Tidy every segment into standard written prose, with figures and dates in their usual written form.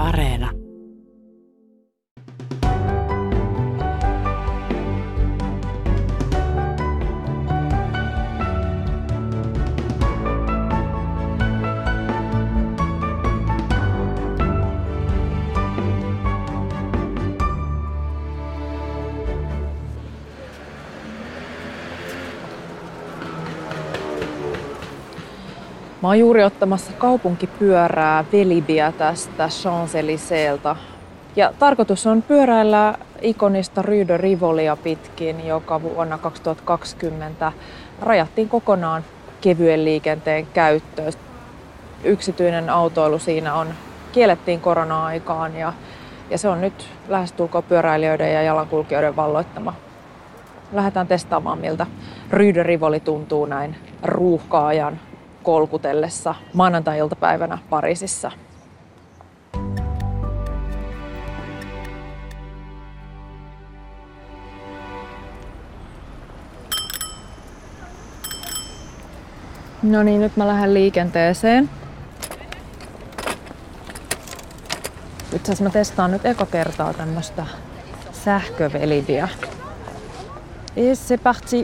Areena. Mä oon juuri ottamassa kaupunkipyörää Velibiä tästä Champs-Élyséeltä. Ja tarkoitus on pyöräillä ikonista Rue de Rivolia pitkin, joka vuonna 2020 rajattiin kokonaan kevyen liikenteen käyttöön. Yksityinen autoilu siinä kiellettiin korona-aikaan ja se on nyt lähestulkoon pyöräilijöiden ja jalankulkijoiden valloittama. Lähdetään testaamaan, miltä Rue de Rivoli tuntuu näin ruuhka-ajan kolkutellessa maanantai-iltapäivänä Pariisissa. No niin, nyt mä lähden liikenteeseen. Itse asiassa mä testaan nyt eka kertaa tämmöstä sähkövelibiä. Et c'est parti!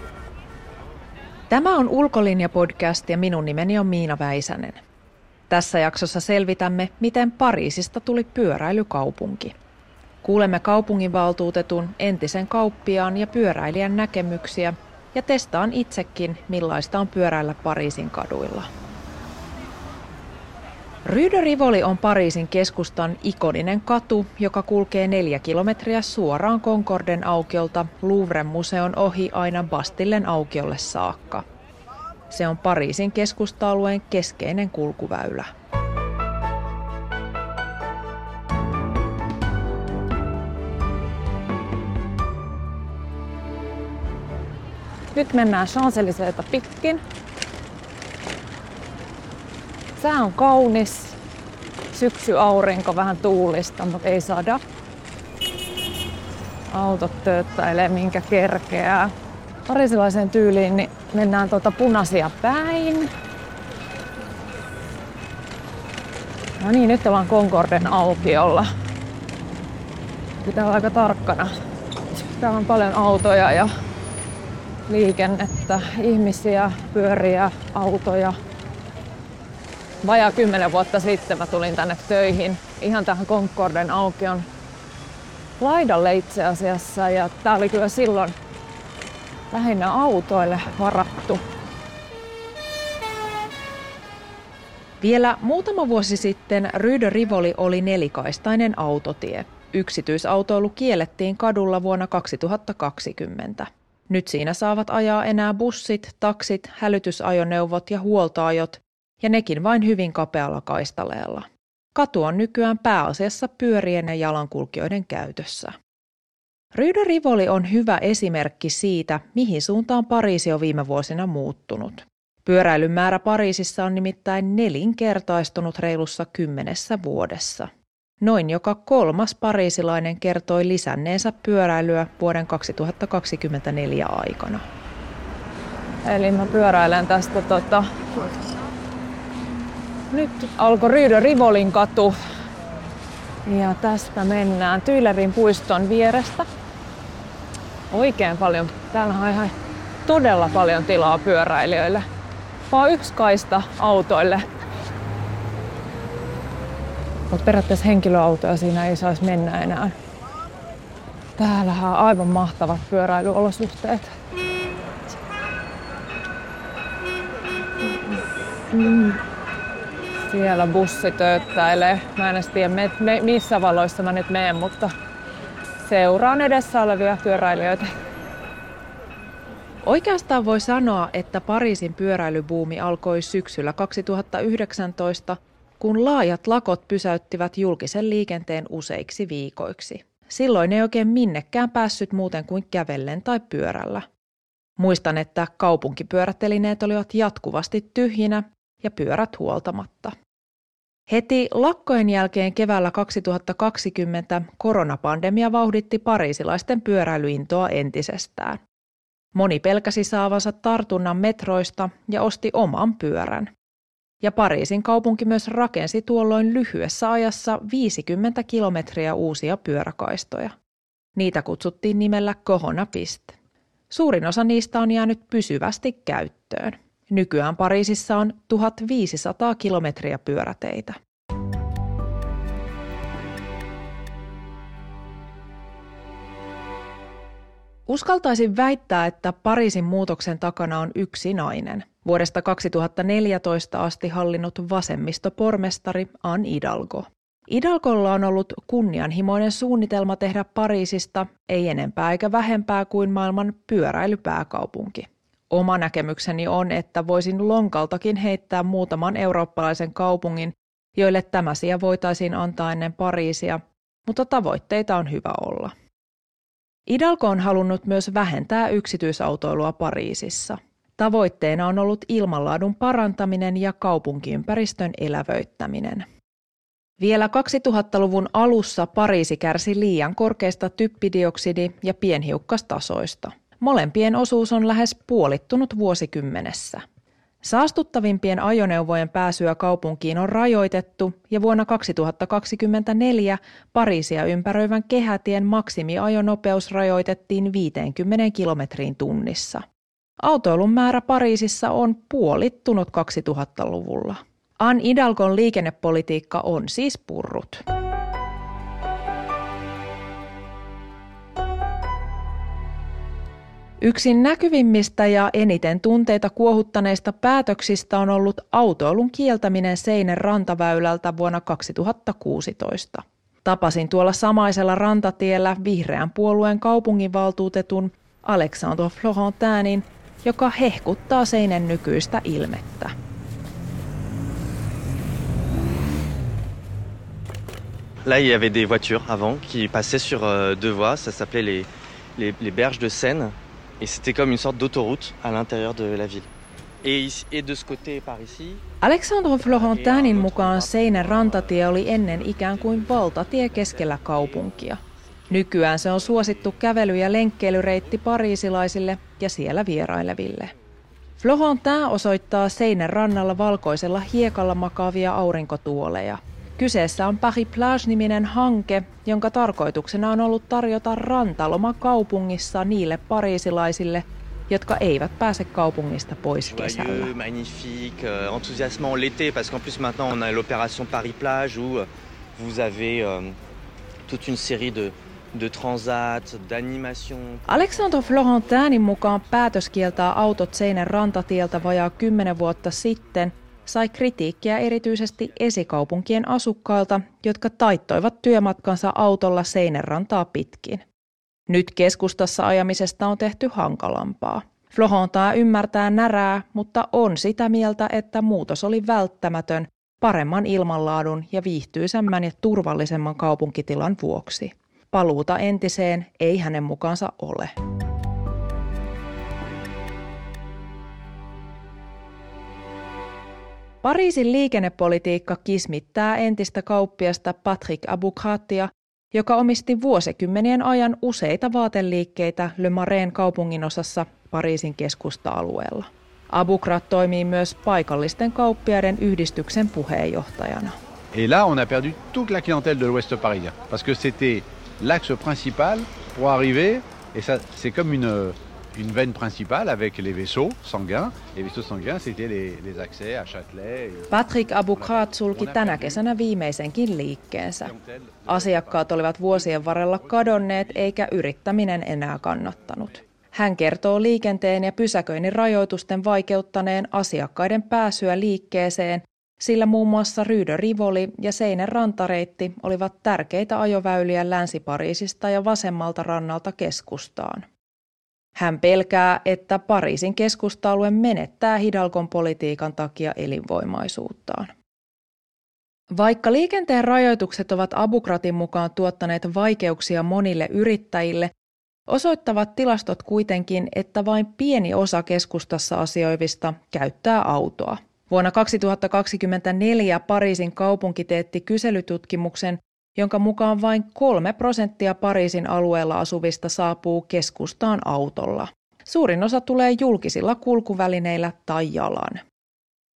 Tämä on Ulkolinja-podcast ja minun nimeni on Miina Väisänen. Tässä jaksossa selvitämme, miten Pariisista tuli pyöräilykaupunki. Kuulemme kaupunginvaltuutetun, entisen kauppiaan ja pyöräilijän näkemyksiä ja testaan itsekin, millaista on pyöräillä Pariisin kaduilla. Rue de Rivoli on Pariisin keskustan ikoninen katu, joka kulkee 4 kilometriä suoraan Concorden aukiolta Louvren museon ohi aina Bastillen aukiolle saakka. Se on Pariisin keskusta-alueen keskeinen kulkuväylä. Nyt mennään Champs-Élyséeltä pitkin. Sää on kaunis, syksyaurinko, vähän tuulista, mutta ei sada. Autot tööttäilee minkä kerkeää. Pariisilaiseen tyyliin niin mennään punaisia päin. No niin, nyt ollaan Concorden aukiolla. Pitää olla aika tarkkana. Täällä on paljon autoja ja liikennettä, ihmisiä, pyöriä, autoja. Vajaa 10 vuotta sitten mä tulin tänne töihin ihan tähän Concorden aukion laidalle itse asiassa. Ja tää oli kyllä silloin lähinnä autoille varattu. Vielä muutama vuosi sitten Rue de Rivoli oli nelikaistainen autotie. Yksityisautoilu kiellettiin kadulla vuonna 2020. Nyt siinä saavat ajaa enää bussit, taksit, hälytysajoneuvot ja huoltoajot, ja nekin vain hyvin kapealla kaistaleella. Katu on nykyään pääasiassa pyörien ja jalankulkijoiden käytössä. Rue de Rivoli on hyvä esimerkki siitä, mihin suuntaan Pariisi on viime vuosina muuttunut. Pyöräilyn määrä Pariisissa on nimittäin 4-kertaistunut reilussa 10 vuodessa. Noin joka 3. pariisilainen kertoi lisänneensä pyöräilyä vuoden 2024 aikana. Eli mä pyöräilen tästä Nyt alkoi Rue de Rivolin katu ja tästä mennään Tuilerin puiston vierestä. Oikein paljon. Täällä on ihan todella paljon tilaa pyöräilijöille. Vaan 1 kaista autoille. Mutta periaatteessa henkilöautoja siinä ei saisi mennä enää. Täällähän on aivan mahtavat pyöräilyolosuhteet. Siellä bussi tööttäilee. Mä en edes tiedä missä valoissa mä nyt menen, mutta seuraan edessä olevia pyöräilijöitä. Oikeastaan voi sanoa, että Pariisin pyöräilybuumi alkoi syksyllä 2019, kun laajat lakot pysäyttivät julkisen liikenteen useiksi viikoiksi. Silloin ei oikein minnekään päässyt muuten kuin kävellen tai pyörällä. Muistan, että kaupunkipyörätelineet olivat jatkuvasti tyhjinä ja pyörät huoltamatta. Heti lakkojen jälkeen keväällä 2020 koronapandemia vauhditti pariisilaisten pyöräilyintoa entisestään. Moni pelkäsi saavansa tartunnan metroista ja osti oman pyörän. Ja Pariisin kaupunki myös rakensi tuolloin lyhyessä ajassa 50 kilometriä uusia pyöräkaistoja. Niitä kutsuttiin nimellä Corona Piste. Suurin osa niistä on jäänyt pysyvästi käyttöön. Nykyään Pariisissa on 1500 kilometriä pyöräteitä. Uskaltaisin väittää, että Pariisin muutoksen takana on yksi nainen. Vuodesta 2014 asti hallinnut vasemmistopormestari Anne Hidalgo. Hidalgolla on ollut kunnianhimoinen suunnitelma tehdä Pariisista ei enempää eikä vähempää kuin maailman pyöräilypääkaupunki. Oma näkemykseni on, että voisin lonkaltakin heittää muutaman eurooppalaisen kaupungin, joille tämä sija voitaisiin antaa ennen Pariisia, mutta tavoitteita on hyvä olla. Hidalgo on halunnut myös vähentää yksityisautoilua Pariisissa. Tavoitteena on ollut ilmanlaadun parantaminen ja kaupunkiympäristön elävöittäminen. Vielä 2000-luvun alussa Pariisi kärsi liian korkeista typpidioksidi- ja pienhiukkastasoista. Molempien osuus on lähes puolittunut vuosikymmenessä. Saastuttavimpien ajoneuvojen pääsyä kaupunkiin on rajoitettu ja vuonna 2024 Pariisia ympäröivän kehätien maksimiajonopeus rajoitettiin 50 kilometriin tunnissa. Autoilun määrä Pariisissa on puolittunut 2000-luvulla. Anne Hidalgon liikennepolitiikka on siis purrut. Yksi näkyvimmistä ja eniten tunteita kuohuttaneista päätöksistä on ollut autoilun kieltäminen Seinen rantaväylältä vuonna 2016. Tapasin tuolla samaisella rantatiellä vihreän puolueen kaupunginvaltuutetun Alexandre Florentinin, joka hehkuttaa Seinen nykyistä ilmettä. Là, il y avait des voitures avant qui passaient sur deux voies, ça s'appelait les berges de Seine et c'était comme une sorte d'autoroute à l'intérieur de la ville. Et de ce côté par ici. Alexandre Florentinin mukaan Seinen rantatie oli ennen ikään kuin valtatie keskellä kaupunkia. Nykyään se on suosittu kävely- ja lenkkeilyreitti pariisilaisille ja siellä vieraileville. Florentin osoittaa Seinen rannalla valkoisella hiekalla makaavia aurinkotuoleja. Kyseessä on Paris Plage-niminen hanke, jonka tarkoituksena on ollut tarjota rantaloma kaupungissa niille pariisilaisille, jotka eivät pääse kaupungista pois kesällä. Joyeux, magnifique, enthousiasmant l'été, parce qu'en plus maintenant on a l'opération Paris Plage où vous avez toute une série de transats, d'animations. Alexandre Florentinin mukaan päätös kieltää autot Seinen rantatieltä vajaa 10 vuotta sitten sai kritiikkiä erityisesti esikaupunkien asukkailta, jotka taittoivat työmatkansa autolla Seinen rantaa pitkin. Nyt keskustassa ajamisesta on tehty hankalampaa. Florentin ymmärtää närää, mutta on sitä mieltä, että muutos oli välttämätön paremman ilmanlaadun ja viihtyisemmän ja turvallisemman kaupunkitilan vuoksi. Paluuta entiseen ei hänen mukaansa ole. Pariisin liikennepolitiikka kismittää entistä kauppiasta Patrick Aboukratia, joka omisti vuosikymmenien ajan useita vaateliikkeitä Le Marais kaupunginosassa Pariisin keskusta-alueella. Aboukrat toimii myös paikallisten kauppiaiden yhdistyksen puheenjohtajana. Et là, on a perdu toute la clientèle de l'Ouest parisien, parce que c'était l'axe principal pour arriver, et ça, c'est comme une veine principale avec les vaisseaux sanguins. Les vaisseaux sanguins, c'était les accès à Châtelet. Patrick Aboukrat sulki tänä kesänä viimeisenkin liikkeensä. Asiakkaat olivat vuosien varrella kadonneet eikä yrittäminen enää kannattanut. Hän kertoo liikenteen ja pysäköinnin rajoitusten vaikeuttaneen asiakkaiden pääsyä liikkeeseen, sillä muun muassa Rue de Rivoli ja Seinen rantareitti olivat tärkeitä ajoväyliä Länsi-Pariisista ja vasemmalta rannalta keskustaan. Hän pelkää, että Pariisin keskusta-alue menettää Hidalgon politiikan takia elinvoimaisuuttaan. Vaikka liikenteen rajoitukset ovat Aboukratin mukaan tuottaneet vaikeuksia monille yrittäjille, osoittavat tilastot kuitenkin, että vain pieni osa keskustassa asioivista käyttää autoa. Vuonna 2024 Pariisin kaupunki teetti kyselytutkimuksen, jonka mukaan vain 3% Pariisin alueella asuvista saapuu keskustaan autolla. Suurin osa tulee julkisilla kulkuvälineillä tai jalan.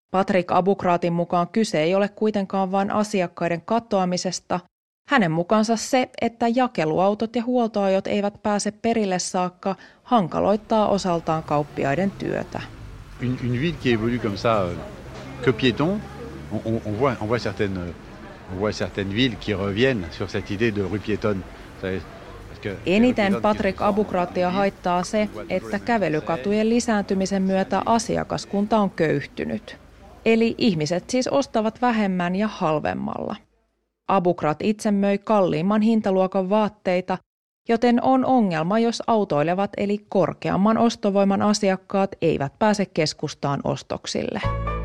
Patrick Aboukratin mukaan kyse ei ole kuitenkaan vain asiakkaiden katoamisesta. Hänen mukaansa se, että jakeluautot ja huoltoajot eivät pääse perille saakka, hankaloittaa osaltaan kauppiaiden työtä. Une ville qui évolue comme ça, que piéton, on voit certaines villes qui reviennent sur cette idée de rue piétonne. Eniten Patrick Aboukratia haittaa se, että kävelykatujen lisääntymisen myötä asiakaskunta on köyhtynyt. Eli ihmiset siis ostavat vähemmän ja halvemmalla. Aboukrat itse möi kalliimman hintaluokan vaatteita, joten on ongelma, jos autoilevat eli korkeamman ostovoiman asiakkaat eivät pääse keskustaan ostoksille.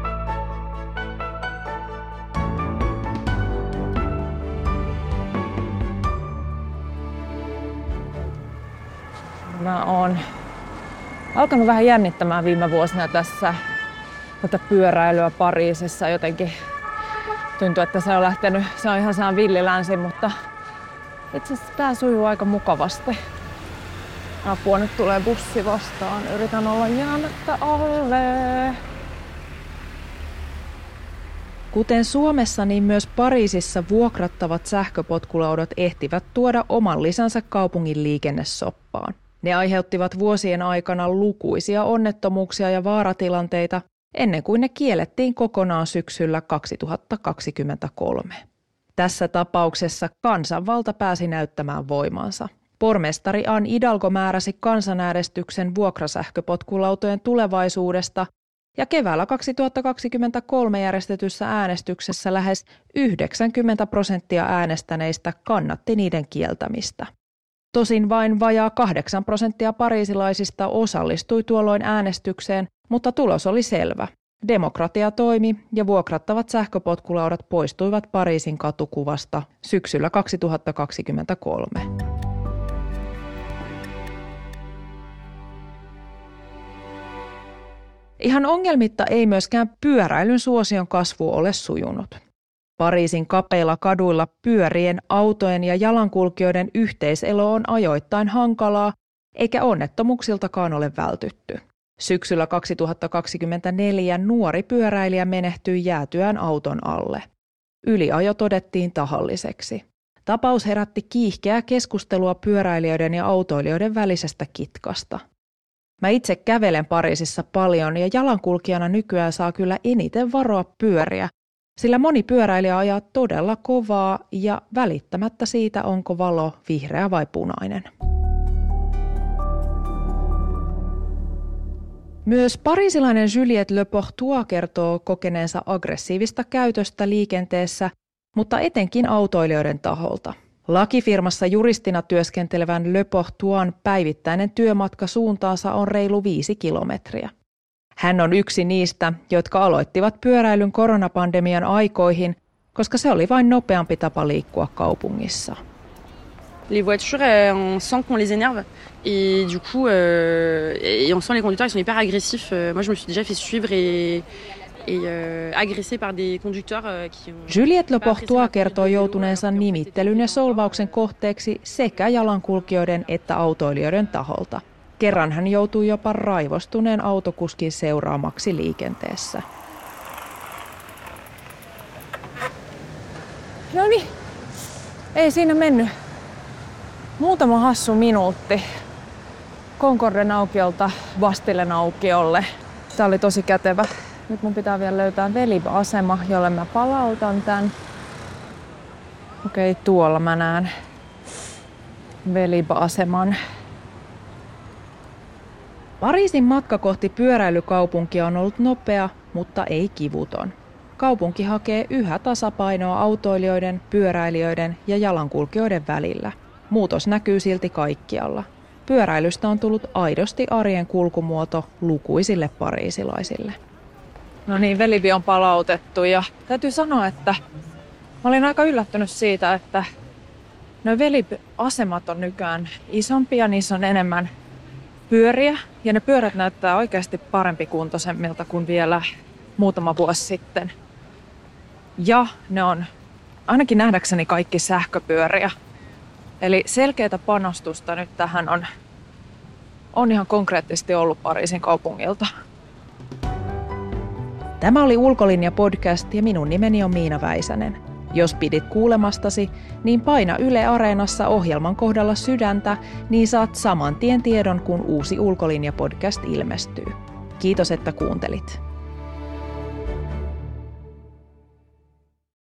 Mä oon alkanut vähän jännittämään viime vuosina tässä tätä pyöräilyä Pariisissa. Jotenkin tuntuu, että se on ihan sellainen villilänsi, mutta itse asiassa tää sujuu aika mukavasti. Apua, nyt tulee bussi vastaan. Yritän olla jäämättä alle. Kuten Suomessa, niin myös Pariisissa vuokrattavat sähköpotkulaudat ehtivät tuoda oman lisänsä kaupungin liikennesoppaan. Ne aiheuttivat vuosien aikana lukuisia onnettomuuksia ja vaaratilanteita ennen kuin ne kiellettiin kokonaan syksyllä 2023. Tässä tapauksessa kansanvalta pääsi näyttämään voimansa. Pormestari Anne Hidalgo määräsi kansanäänestyksen vuokrasähköpotkulautojen tulevaisuudesta ja keväällä 2023 järjestetyssä äänestyksessä lähes 90% äänestäneistä kannatti niiden kieltämistä. Tosin vain vajaa 8% pariisilaisista osallistui tuolloin äänestykseen, mutta tulos oli selvä. Demokratia toimi ja vuokrattavat sähköpotkulaudat poistuivat Pariisin katukuvasta syksyllä 2023. Ihan ongelmitta ei myöskään pyöräilyn suosion kasvu ole sujunut. Pariisin kapeilla kaduilla pyörien, autojen ja jalankulkijoiden yhteiselo on ajoittain hankalaa, eikä onnettomuuksiltakaan ole vältytty. Syksyllä 2024 nuori pyöräilijä menehtyi jäätyään auton alle. Yliajo todettiin tahalliseksi. Tapaus herätti kiihkeää keskustelua pyöräilijöiden ja autoilijoiden välisestä kitkasta. Mä itse kävelen Pariisissa paljon ja jalankulkijana nykyään saa kyllä eniten varoa pyöriä, sillä moni pyöräilijä ajaa todella kovaa ja välittämättä siitä, onko valo vihreä vai punainen. Myös pariisilainen Juliette Leportois kertoo kokeneensa aggressiivista käytöstä liikenteessä, mutta etenkin autoilijoiden taholta. Lakifirmassa juristina työskentelevän Leportoisin päivittäinen työmatka suuntaansa on reilu 5 kilometriä. Hän on yksi niistä, jotka aloittivat pyöräilyn koronapandemian aikoihin, koska se oli vain nopeampi tapa liikkua kaupungissa. Les voitures, on sent qu'on les énerve et du coup, et on sent les conducteurs, ils sont hyper agressifs. Moi, je me suis déjà fait suivre et agressé par des conducteurs qui ont... Juliette Leportois kertoo joutuneensa nimittelyn ja solvauksen kohteeksi sekä jalankulkijoiden että autoilijoiden taholta. Kerran hän joutui jopa raivostuneen autokuskin seuraamaksi liikenteessä. No niin, ei siinä mennyt. Muutama hassu minuutti Concorden aukiolta Bastillen aukiolle. Tää oli tosi kätevä. Nyt mun pitää vielä löytää Vélib-asema, jolle mä palautan tän. Okei, tuolla mä näen Vélib-aseman. Pariisin matka kohti pyöräilykaupunkia on ollut nopea, mutta ei kivuton. Kaupunki hakee yhä tasapainoa autoilijoiden, pyöräilijöiden ja jalankulkijoiden välillä. Muutos näkyy silti kaikkialla. Pyöräilystä on tullut aidosti arjen kulkumuoto lukuisille pariisilaisille. No niin, Vélib on palautettu ja täytyy sanoa, että mä olin aika yllättynyt siitä, että no Vélib-asemat on nykyään isompia, niissä on enemmän pyöriä ja ne pyörät näyttää oikeasti parempikuntoisemmilta kuin vielä muutama vuosi sitten. Ja ne on ainakin nähdäkseni kaikki sähköpyöriä. Eli selkeätä panostusta nyt tähän on ihan konkreettisesti ollut Pariisin kaupungilta. Tämä oli Ulkolinja-podcast ja minun nimeni on Miina Väisänen. Jos pidit kuulemastasi, niin paina Yle Areenassa ohjelman kohdalla sydäntä, niin saat saman tien tiedon, kun uusi Ulkolinja-podcast ilmestyy. Kiitos, että kuuntelit.